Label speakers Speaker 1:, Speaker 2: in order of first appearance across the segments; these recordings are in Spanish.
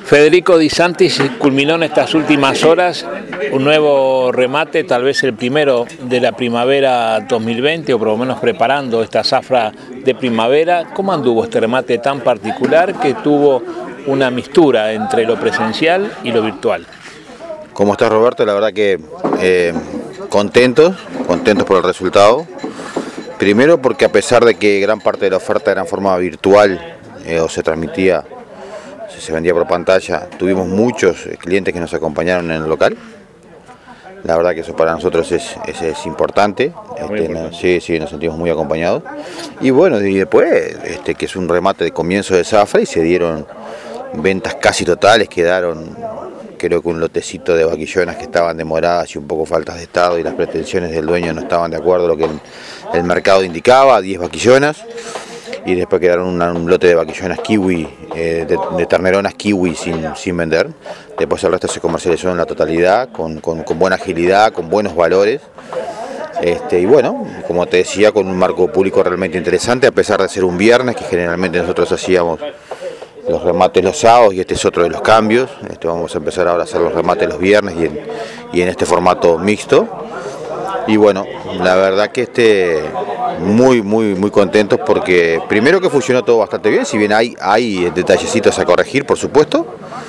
Speaker 1: Federico Di Santis culminó en estas últimas horas un nuevo remate, tal vez el primero de la primavera 2020, o por lo menos preparando esta zafra de primavera. ¿Cómo anduvo este remate tan particular que tuvo una mixtura entre lo presencial y lo virtual?
Speaker 2: ¿Cómo estás, Roberto? La verdad que contentos por el resultado. Primero porque a pesar de que gran parte de la oferta era en forma virtual o se transmitía, se vendía por pantalla, tuvimos muchos clientes que nos acompañaron en el local. La verdad que eso para nosotros es importante. Sí, nos sentimos muy acompañados. Y bueno, y después que es un remate de comienzo de zafra y se dieron ventas casi totales, quedaron creo que un lotecito de vaquillonas que estaban demoradas y un poco faltas de estado y las pretensiones del dueño no estaban de acuerdo a lo que el mercado indicaba, 10 vaquillonas. Y después quedaron un lote de vaquillonas kiwi, de terneronas kiwi sin vender. Después el resto se comercializó en la totalidad, con buena agilidad, con buenos valores. Y bueno, como te decía, con un marco público realmente interesante, a pesar de ser un viernes, que generalmente nosotros hacíamos los remates los sábados y este es otro de los cambios. Vamos a empezar ahora a hacer los remates los viernes y en este formato mixto. Y bueno, la verdad que muy contentos porque primero que funcionó todo bastante bien, si bien hay detallecitos a corregir, por supuesto,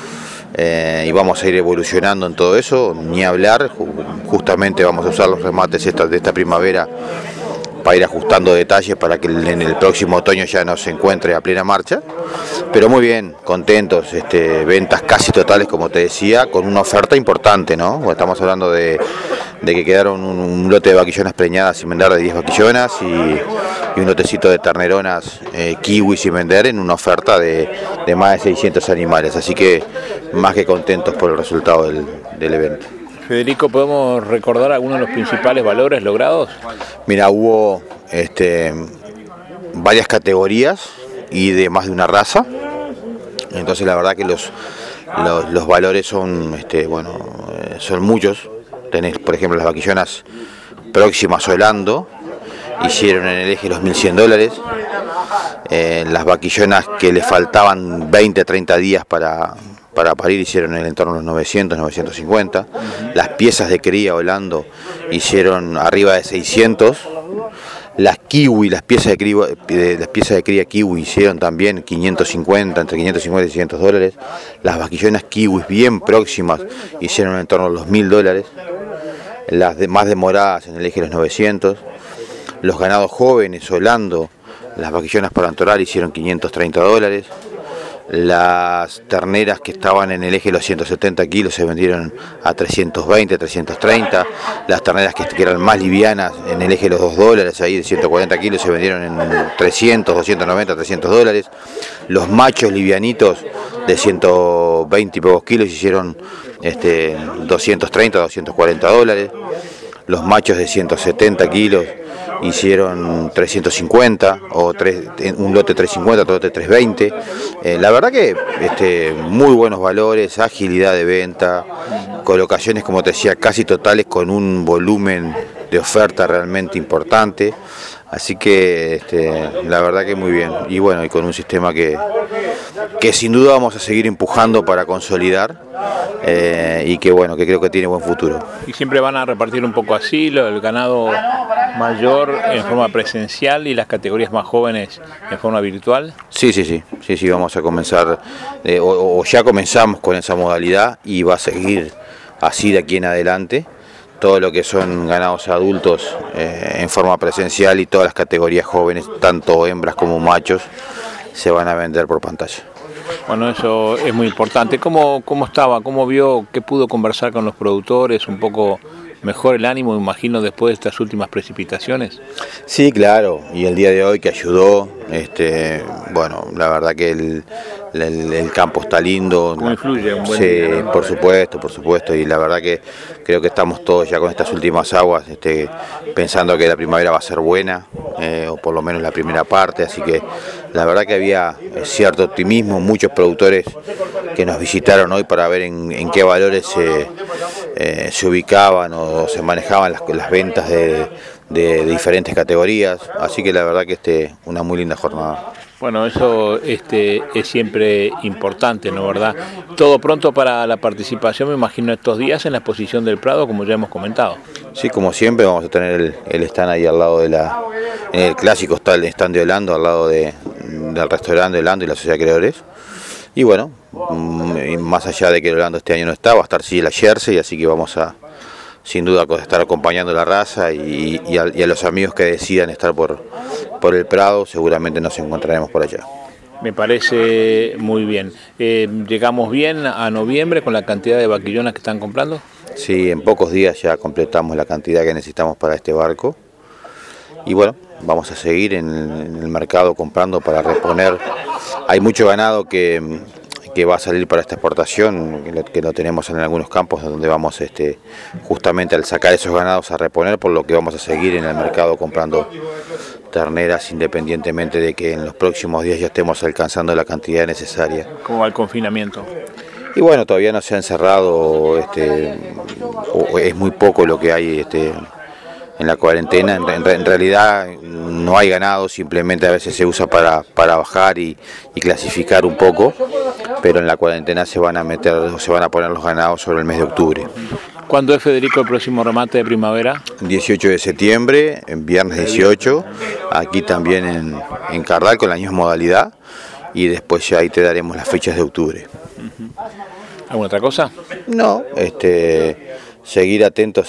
Speaker 2: y vamos a ir evolucionando en todo eso, ni hablar. Justamente vamos a usar los remates de esta primavera para ir ajustando detalles para que en el próximo otoño ya no se encuentre a plena marcha. Pero muy bien, contentos, ventas casi totales, como te decía, con una oferta importante, ¿no? Estamos hablando de que quedaron un lote de vaquillonas preñadas sin vender de 10 vaquillonas y un lotecito de terneronas kiwi sin vender en una oferta de más de 600 animales. Así que más que contentos por el resultado del evento.
Speaker 1: Federico, ¿podemos recordar algunos de los principales valores logrados?
Speaker 2: Mira, hubo varias categorías y de más de una raza. Entonces la verdad que los valores son son muchos. Tenés, por ejemplo, las vaquillonas próximas Holando, hicieron en el eje los $1.100. Las vaquillonas que le faltaban 20-30 días para parir hicieron en el entorno de los 900-950. Las piezas de cría Holando hicieron arriba de 600. Las piezas de cría kiwi hicieron también 550, entre 550 y $600. Las vaquillonas kiwis bien próximas hicieron en torno a los $1.000. Las más demoradas en el eje de los 900. Los ganados jóvenes Holando, las vaquillonas para antorar hicieron $530. Las terneras que estaban en el eje de los 170 kilos se vendieron a 320, 330. Las terneras que eran más livianas en el eje de los $2, ahí de 140 kilos, se vendieron en 300, 290, $300. Los machos livianitos de 120 y pocos kilos hicieron $230, $240. Los machos de 170 kilos hicieron 350, un lote 350, otro lote 320. La verdad que muy buenos valores, agilidad de venta, colocaciones, como te decía, casi totales, con un volumen de oferta realmente importante. Así que la verdad que muy bien. Y bueno, y con un sistema que sin duda vamos a seguir empujando para consolidar, y que bueno, que creo que tiene buen futuro.
Speaker 1: ¿Y siempre van a repartir un poco así el ganado mayor en forma presencial y las categorías más jóvenes en forma virtual?
Speaker 2: Sí, vamos a comenzar, o ya comenzamos con esa modalidad y va a seguir así de aquí en adelante. Todo lo que son ganados adultos en forma presencial y todas las categorías jóvenes, tanto hembras como machos, se van a vender por pantalla.
Speaker 1: Bueno, eso es muy importante. ¿Cómo estaba? ¿Cómo vio? ¿Qué pudo conversar con los productores? ¿Un poco mejor el ánimo, me imagino, después de estas últimas precipitaciones?
Speaker 2: Sí, claro, y el día de hoy que ayudó, bueno, la verdad que el campo está lindo.
Speaker 1: ¿Cómo influye un buen
Speaker 2: sí,
Speaker 1: día, ¿no?
Speaker 2: Por supuesto, y la verdad que creo que estamos todos ya con estas últimas aguas, pensando que la primavera va a ser buena, o por lo menos la primera parte, así que la verdad que había cierto optimismo, muchos productores que nos visitaron hoy para ver en qué valores se ubicaban o se manejaban las ventas de diferentes categorías, así que la verdad que una muy linda jornada.
Speaker 1: Bueno, eso es siempre importante, ¿no, verdad? Todo pronto para la participación, me imagino, estos días en la exposición del Prado, como ya hemos comentado.
Speaker 2: Sí, como siempre vamos a tener el stand ahí al lado en el clásico está el stand de Orlando, al lado del restaurante de Orlando y la Sociedad de Creadores. Y bueno, más allá de que Orlando este año no está, va a estar sí la Jersey, así que vamos a, sin duda, estar acompañando a la raza y a los amigos que decidan estar por el Prado, seguramente nos encontraremos por allá.
Speaker 1: Me parece muy bien. ¿Llegamos bien a noviembre con la cantidad de vaquillonas que están comprando?
Speaker 2: Sí, en pocos días ya completamos la cantidad que necesitamos para este barco. Y bueno, vamos a seguir en el mercado comprando para reponer. Hay mucho ganado que va a salir para esta exportación, que lo tenemos en algunos campos donde vamos justamente al sacar esos ganados a reponer, por lo que vamos a seguir en el mercado comprando terneras independientemente de que en los próximos días ya estemos alcanzando la cantidad necesaria.
Speaker 1: ¿Cómo va el confinamiento?
Speaker 2: Y bueno, todavía no se ha encerrado, es muy poco lo que hay en la cuarentena. En realidad no hay ganado, simplemente a veces se usa para bajar y clasificar un poco, pero en la cuarentena se van a poner los ganados sobre el mes de octubre.
Speaker 1: ¿Cuándo es, Federico, el próximo remate de primavera?
Speaker 2: 18 de septiembre, en viernes 18, aquí también en Cardal con la misma modalidad, y después ya ahí te daremos las fechas de octubre.
Speaker 1: ¿Alguna otra cosa?
Speaker 2: No, seguir atentos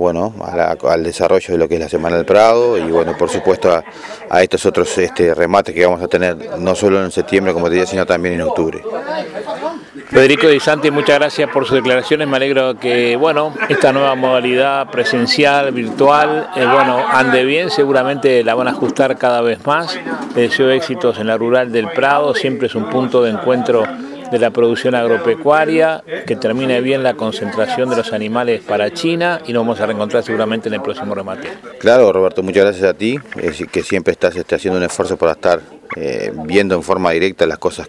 Speaker 2: al desarrollo de lo que es la Semana del Prado y bueno, por supuesto a estos otros remates que vamos a tener no solo en septiembre, como te decía, sino también en octubre.
Speaker 1: Federico Di Santi, muchas gracias por sus declaraciones. Me alegro que esta nueva modalidad presencial, virtual, ande bien. Seguramente la van a ajustar cada vez más. Les deseo éxitos en la rural del Prado. Siempre es un punto de encuentro de la producción agropecuaria, que termine bien la concentración de los animales para China y nos vamos a reencontrar seguramente en el próximo remate.
Speaker 2: Claro, Roberto, muchas gracias a ti, que siempre estás haciendo un esfuerzo para estar viendo en forma directa las cosas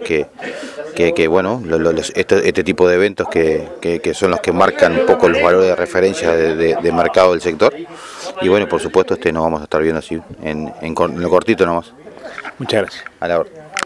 Speaker 2: este tipo de eventos que son los que marcan un poco los valores de referencia de mercado del sector. Y bueno, por supuesto, nos vamos a estar viendo así en lo cortito nomás.
Speaker 1: Muchas gracias.
Speaker 2: A la orden.